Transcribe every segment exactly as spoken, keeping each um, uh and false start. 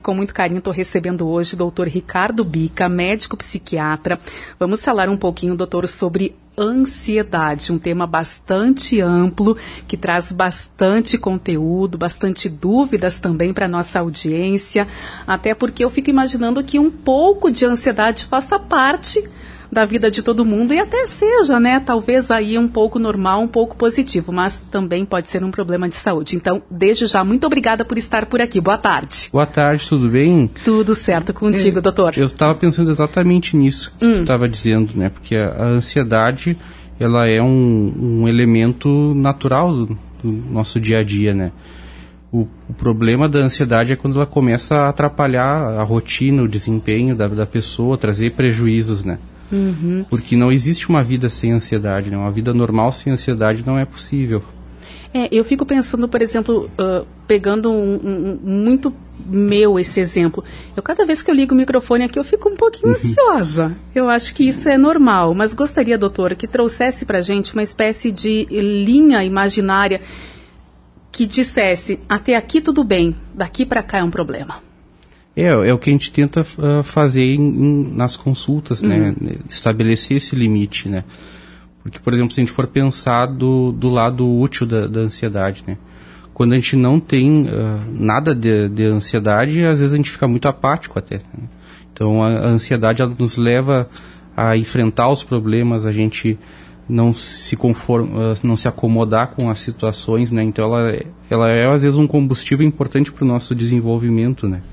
Com muito carinho estou recebendo hoje o doutor Ricardo Bica, médico psiquiatra. Vamos falar um pouquinho, doutor, sobre ansiedade, um tema bastante amplo, que traz bastante conteúdo, bastante dúvidas também para a nossa audiência, até porque eu fico imaginando que um pouco de ansiedade faça parte da vida de todo mundo e até seja, né, talvez aí um pouco normal, um pouco positivo, mas também pode ser um problema de saúde. Então, desde já, muito obrigada por estar por aqui. Boa tarde. Boa tarde, tudo bem? Tudo certo contigo, é, doutor. Eu estava pensando exatamente nisso que hum. tu estava dizendo, né, porque a, a ansiedade, ela é um, um elemento natural do, do nosso dia a dia, né. O, o problema da ansiedade é quando ela começa a atrapalhar a rotina, o desempenho da, da pessoa, trazer prejuízos, né. Uhum. Porque não existe uma vida sem ansiedade, né? Uma vida normal sem ansiedade não é possível. É, eu fico pensando, por exemplo, uh, pegando um, um, muito meu esse exemplo. Eu, cada vez que eu ligo o microfone aqui, eu fico um pouquinho ansiosa. Eu acho que isso é normal, mas gostaria, doutor, que trouxesse pra gente uma espécie de linha imaginária que dissesse, até aqui tudo bem, daqui pra cá é um problema. É, é o que a gente tenta uh, fazer em, em, nas consultas, uhum. né? Estabelecer esse limite, né? Porque, por exemplo, se a gente for pensar do, do lado útil da, da ansiedade, né? Quando a gente não tem uh, nada de, de ansiedade, às vezes a gente fica muito apático até. Né? Então, a, a ansiedade ela nos leva a enfrentar os problemas, a gente não se conforma, uh, não se acomodar com as situações, né? Então, ela, ela é, às vezes, um combustível importante para o nosso desenvolvimento, né?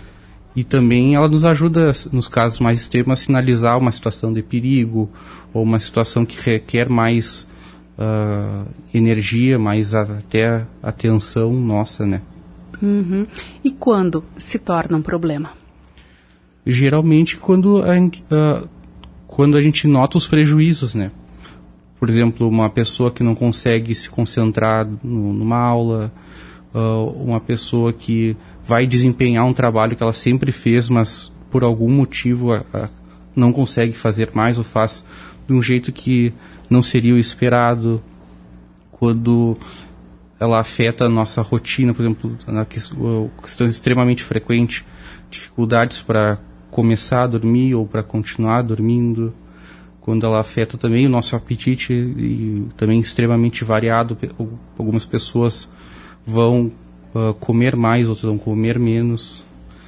E também ela nos ajuda, nos casos mais extremos, a sinalizar uma situação de perigo ou uma situação que requer mais uh, energia, mais até atenção nossa, né? Uhum. E quando se torna um problema? Geralmente quando a, uh, quando a gente nota os prejuízos, né? Por exemplo, uma pessoa que não consegue se concentrar no, numa aula, uh, uma pessoa que vai desempenhar um trabalho que ela sempre fez, mas por algum motivo a, a, não consegue fazer mais ou faz de um jeito que não seria o esperado. Quando ela afeta a nossa rotina, por exemplo, na questão, questão extremamente frequente, dificuldades para começar a dormir ou para continuar dormindo. Quando ela afeta também o nosso apetite, e também extremamente variado, algumas pessoas vão Uh, comer mais, outros vão comer menos.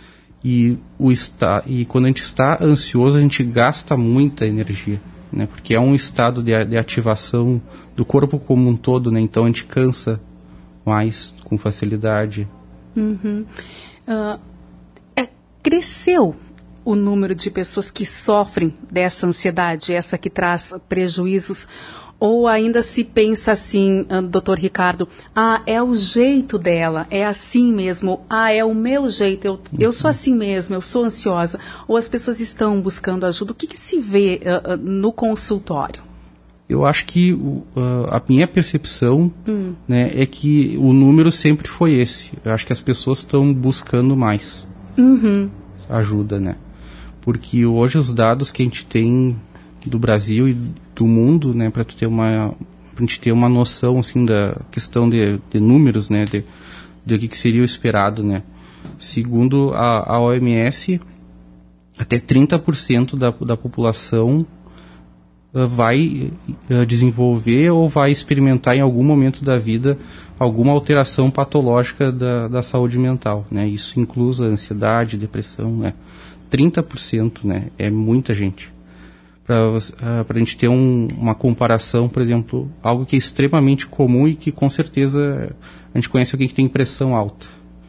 E, o está, e quando a gente está ansioso, a gente gasta muita energia, né? Porque é um estado de, de ativação do corpo como um todo, né? Então a gente cansa mais com facilidade. Uhum. Uh, é, cresceu o número de pessoas que sofrem dessa ansiedade, essa que traz prejuízos? Ou ainda se pensa assim, doutor Ricardo, ah, é o jeito dela, é assim mesmo, ah, é o meu jeito, eu, eu sou assim mesmo, eu sou ansiosa. Ou as pessoas estão buscando ajuda? O que, que se vê uh, uh, no consultório? Eu acho que uh, a minha percepção hum. né, é que o número sempre foi esse. Eu acho que as pessoas estão buscando mais uhum. ajuda, né? Porque hoje os dados que a gente tem do Brasil e do mundo, né, para tu ter uma, pra gente ter uma noção assim da questão de, de números, né, de, de o que, que seria o esperado, né. Segundo a, a O M S, até trinta por cento da, da população uh, vai uh, desenvolver ou vai experimentar em algum momento da vida alguma alteração patológica da, da saúde mental, né. Isso inclui a ansiedade, depressão, né. trinta por cento, né, é muita gente. Para uh, a gente ter um, uma comparação, por exemplo, algo que é extremamente comum e que com certeza a gente conhece alguém que tem pressão alta.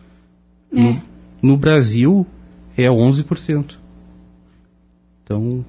É. No, no Brasil é onze por cento. Então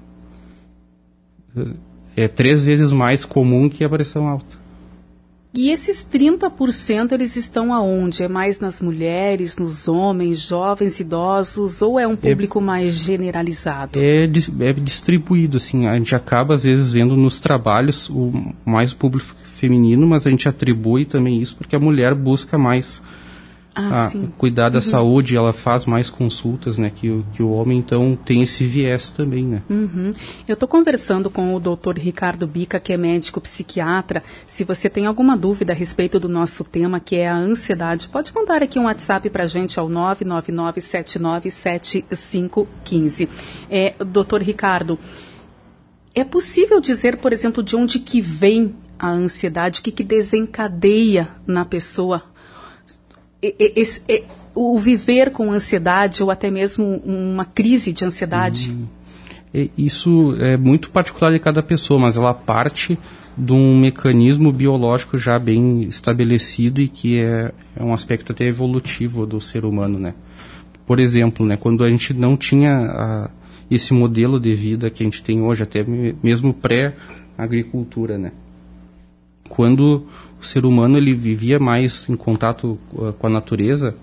é três vezes mais comum que a pressão alta. E esses trinta por cento eles estão aonde? É mais nas mulheres, nos homens, jovens, idosos, ou é um público é, mais generalizado? É, é distribuído, assim, a gente acaba às vezes vendo nos trabalhos o, mais o público feminino, mas a gente atribui também isso porque a mulher busca mais ah, a sim. cuidar da uhum. saúde, ela faz mais consultas, né? Que, que o homem, então, tem esse viés também, né? Uhum. Eu estou conversando com o doutor Ricardo Bica, que é médico psiquiatra. Se você tem alguma dúvida a respeito do nosso tema, que é a ansiedade, pode mandar aqui um WhatsApp para a gente ao nove nove nove sete nove sete cinco um cinco. É, doutor Ricardo, é possível dizer, por exemplo, de onde que vem a ansiedade, o que, que desencadeia na pessoa esse, esse, o viver com ansiedade ou até mesmo uma crise de ansiedade? Hum, isso é muito particular de cada pessoa, mas ela parte de um mecanismo biológico já bem estabelecido e que é, é um aspecto até evolutivo do ser humano, né? Por exemplo, né, quando a gente não tinha a, esse modelo de vida que a gente tem hoje, até mesmo pré-agricultura, né? Quando o ser humano ele vivia mais em contato uh, com a natureza,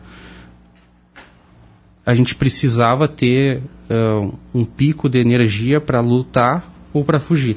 a gente precisava ter uh, um pico de energia para lutar ou para fugir.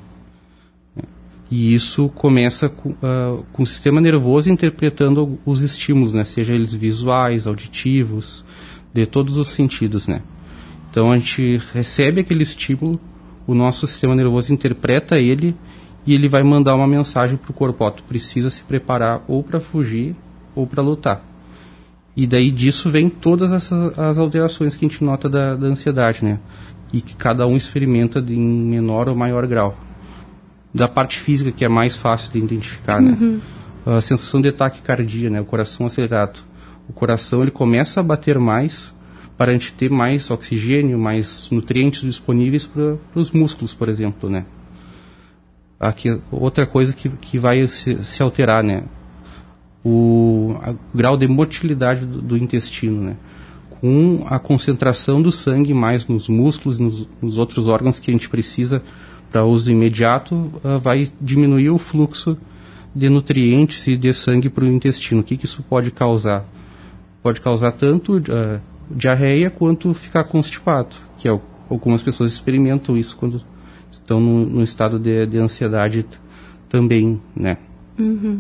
E isso começa com, uh, com o sistema nervoso interpretando os estímulos, né? Seja eles visuais, auditivos, de todos os sentidos, né? Então a gente recebe aquele estímulo, o nosso sistema nervoso interpreta ele e ele vai mandar uma mensagem para o corpo: ó, tu precisa se preparar ou para fugir ou para lutar. E daí disso vem todas essas as alterações que a gente nota da, da ansiedade, né? E que cada um experimenta de, em menor ou maior grau. Da parte física, que é mais fácil de identificar, uhum. né? A sensação de taquicardia, né? O coração acelerado. O coração ele começa a bater mais para a gente ter mais oxigênio, mais nutrientes disponíveis para os músculos, por exemplo, né? Aqui, outra coisa que, que vai se, se alterar, né? O a, grau de motilidade do, do intestino, né? Com a concentração do sangue mais nos músculos, nos, nos outros órgãos que a gente precisa para uso imediato, uh, vai diminuir o fluxo de nutrientes e de sangue para o intestino. O que, que isso pode causar? Pode causar tanto uh, diarreia quanto ficar constipado, que é, algumas pessoas experimentam isso quando estão no, no estado de, de ansiedade t- também, né? Uhum.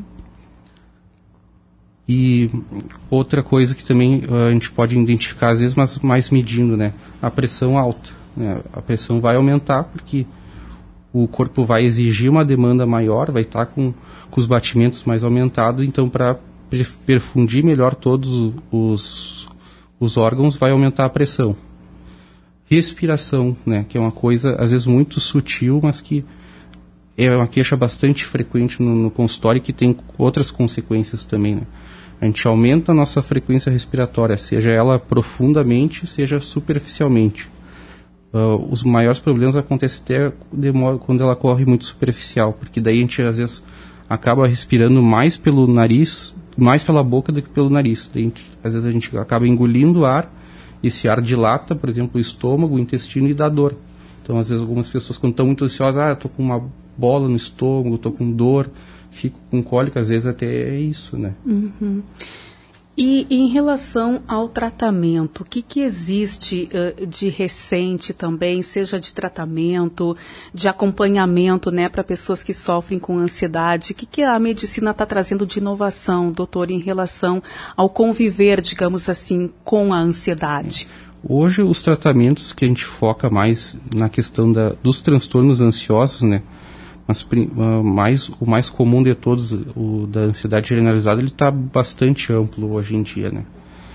E outra coisa que também uh, a gente pode identificar, às vezes, mas mais medindo, né? A pressão alta, né? A pressão vai aumentar porque o corpo vai exigir uma demanda maior, vai estar com, com os batimentos mais aumentados, então para perfundir melhor todos os, os órgãos vai aumentar a pressão. Respiração, né, que é uma coisa às vezes muito sutil, mas que é uma queixa bastante frequente no, no consultório e que tem outras consequências também, né? A gente aumenta a nossa frequência respiratória, seja ela profundamente, seja superficialmente. Uh, os maiores problemas acontecem até quando ela corre muito superficial, porque daí a gente às vezes acaba respirando mais pelo nariz, mais pela boca do que pelo nariz. Daí, a gente, às vezes a gente acaba engolindo ar, esse ar dilata, por exemplo, o estômago, o intestino e dá dor. Então, às vezes algumas pessoas quando estão muito ansiosas, ah, eu estou com uma bola no estômago, estou com dor, fico com cólica, às vezes até é isso, né? Uhum. E em relação ao tratamento, o que, que existe uh, de recente também, seja de tratamento, de acompanhamento, né, para pessoas que sofrem com ansiedade? O que, que a medicina está trazendo de inovação, doutor, em relação ao conviver, digamos assim, com a ansiedade? Hoje, os tratamentos que a gente foca mais na questão da, dos transtornos ansiosos, né? Mas uh, mais, o mais comum de todos, o da ansiedade generalizada, ele está bastante amplo hoje em dia, né?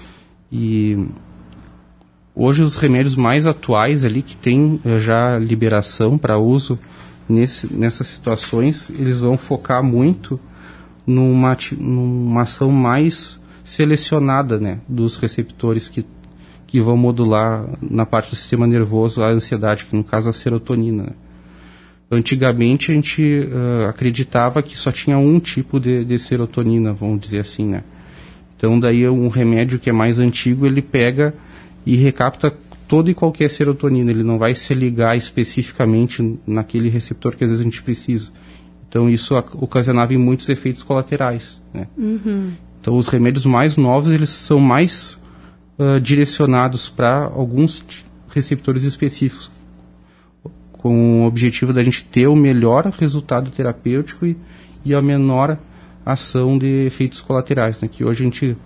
E hoje os remédios mais atuais ali, que tem uh, já liberação para uso nesse, nessas situações, eles vão focar muito numa, numa ação mais selecionada, né, dos receptores que, que vão modular na parte do sistema nervoso a ansiedade, que no caso a serotonina, né? Antigamente a gente uh, acreditava que só tinha um tipo de, de serotonina, vamos dizer assim, né? Então daí um remédio que é mais antigo, ele pega e recapta toda e qualquer serotonina, ele não vai se ligar especificamente naquele receptor que às vezes a gente precisa. Então isso ocasionava muitos efeitos colaterais, né? Uhum. Então os remédios mais novos, eles são mais uh, direcionados para alguns receptores específicos, com o objetivo da gente ter o melhor resultado terapêutico e, e a menor ação de efeitos colaterais, né? Que hoje a gente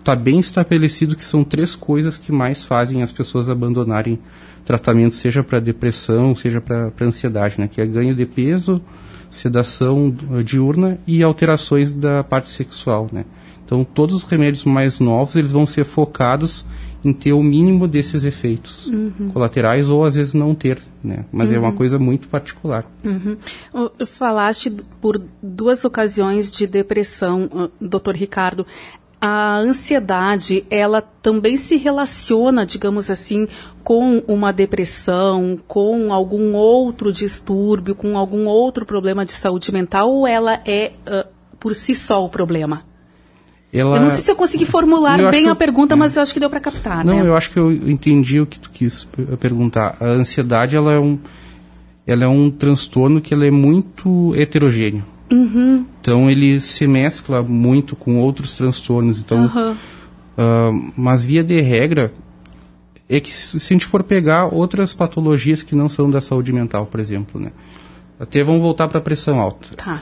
está bem estabelecido que são três coisas que mais fazem as pessoas abandonarem tratamento, seja para depressão, seja para ansiedade, né? Que é ganho de peso, sedação diurna e alterações da parte sexual, né? Então, todos os remédios mais novos, eles vão ser focados em ter o mínimo desses efeitos uhum. colaterais ou, às vezes, não ter, né? Mas uhum. é uma coisa muito particular. Uhum. Falaste por duas ocasiões de depressão, doutor Ricardo. A ansiedade, ela também se relaciona, digamos assim, com uma depressão, com algum outro distúrbio, com algum outro problema de saúde mental, ou ela é, uh, por si só, o problema? Ela... Eu não sei se eu consegui formular eu bem a eu... pergunta, é. mas eu acho que deu para captar, não, né? Não, eu acho que eu entendi o que tu quis perguntar. A ansiedade, ela é um, ela é um transtorno que ela é muito heterogêneo. Uhum. Então ele se mescla muito com outros transtornos. Então, uhum. uh, mas via de regra é que se a gente for pegar outras patologias que não são da saúde mental, por exemplo, né? Até vamos voltar para a pressão alta. Tá.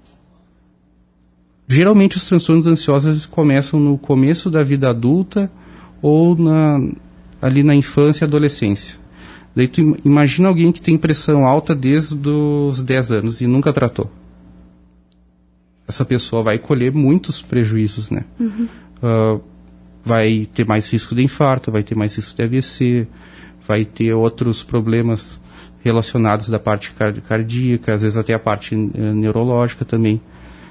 Geralmente os transtornos ansiosos começam no começo da vida adulta ou na, ali na infância e adolescência. Daí tu imagina alguém que tem pressão alta desde os dez anos e nunca tratou. Essa pessoa vai colher muitos prejuízos, né? Uhum. Uh, vai ter mais risco de infarto, vai ter mais risco de A V C, vai ter outros problemas relacionados da parte cardíaca, às vezes até a parte uh, neurológica também.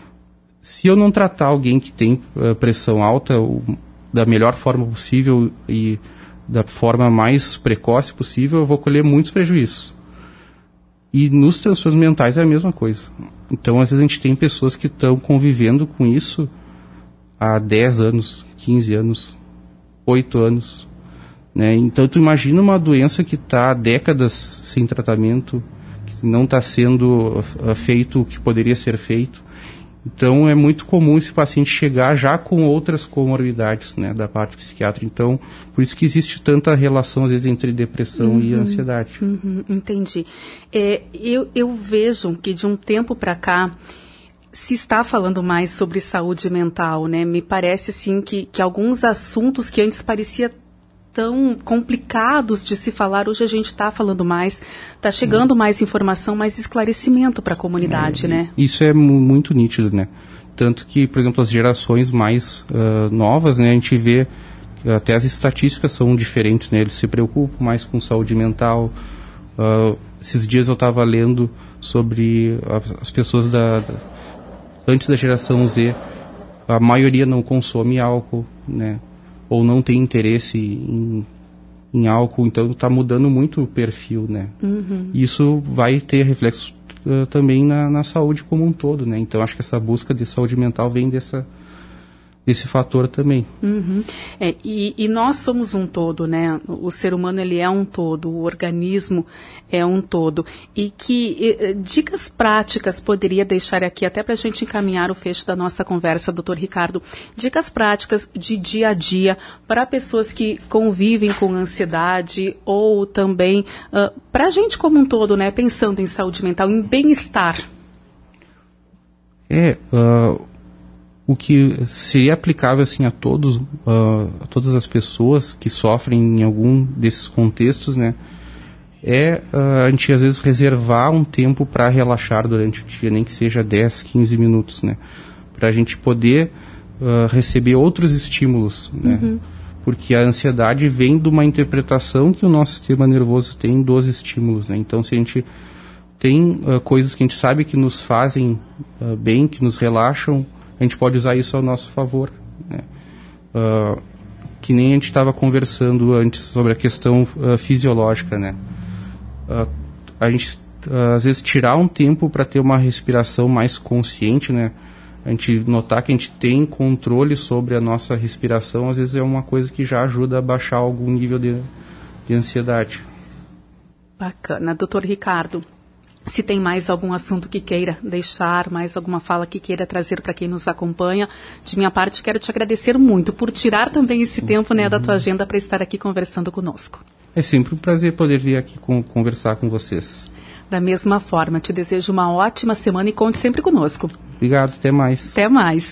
Se eu não tratar alguém que tem uh, pressão alta o, da melhor forma possível e da forma mais precoce possível, eu vou colher muitos prejuízos. E nos transtornos mentais é a mesma coisa. Então, às vezes, a gente tem pessoas que estão convivendo com isso há dez anos, quinze anos, oito anos. Né? Então, tu imagina uma doença que está há décadas sem tratamento, que não está sendo uh, feito o que poderia ser feito. Então, é muito comum esse paciente chegar já com outras comorbidades, né, da parte psiquiátrica. Então, por isso que existe tanta relação, às vezes, entre depressão uhum, e ansiedade. Uhum, entendi. É, eu, eu vejo que, de um tempo para cá, se está falando mais sobre saúde mental, né? Me parece, assim, que, que alguns assuntos que antes parecia tão complicados de se falar, hoje a gente está falando mais, está chegando mais informação, mais esclarecimento para a comunidade, é, né? Isso é mu- muito nítido, né? Tanto que, por exemplo, as gerações mais uh, novas, né, a gente vê que até as estatísticas são diferentes, né? Eles se preocupam mais com saúde mental. Uh, esses dias eu estava lendo sobre as pessoas da, da antes da geração Z, a maioria não consome álcool, né? Ou não tem interesse em, em álcool, então está mudando muito o perfil, né? Uhum. Isso vai ter reflexo uh, também na, na saúde como um todo, né? Então acho que essa busca de saúde mental vem dessa, desse fator também. Uhum. É, e, e nós somos um todo, né? O ser humano, ele é um todo, o organismo é um todo. E que e, dicas práticas poderia deixar aqui, até para a gente encaminhar o fecho da nossa conversa, doutor Ricardo, dicas práticas de dia a dia para pessoas que convivem com ansiedade ou também uh, para a gente como um todo, né? Pensando em saúde mental, em bem-estar. É... Uh... O que seria aplicável assim, a, todos, uh, a todas as pessoas que sofrem em algum desses contextos, né, é uh, a gente às vezes reservar um tempo para relaxar durante o dia, nem que seja dez, quinze minutos, né, para a gente poder uh, receber outros estímulos, né, uhum. Porque a ansiedade vem de uma interpretação que o nosso sistema nervoso tem dos estímulos, né, então se a gente tem uh, coisas que a gente sabe que nos fazem uh, bem, que nos relaxam, a gente pode usar isso ao nosso favor, né? Uh, que nem a gente estava conversando antes sobre a questão uh, fisiológica, né? Uh, a gente, uh, às vezes, tirar um tempo para ter uma respiração mais consciente, né? A gente notar que a gente tem controle sobre a nossa respiração, às vezes é uma coisa que já ajuda a baixar algum nível de, de ansiedade. Bacana. Doutor Ricardo, se tem mais algum assunto que queira deixar, mais alguma fala que queira trazer para quem nos acompanha, de minha parte quero te agradecer muito por tirar também esse tempo, né, da tua agenda para estar aqui conversando conosco. É sempre um prazer poder vir aqui com, conversar com vocês. Da mesma forma, te desejo uma ótima semana e conte sempre conosco. Obrigado, até mais. Até mais.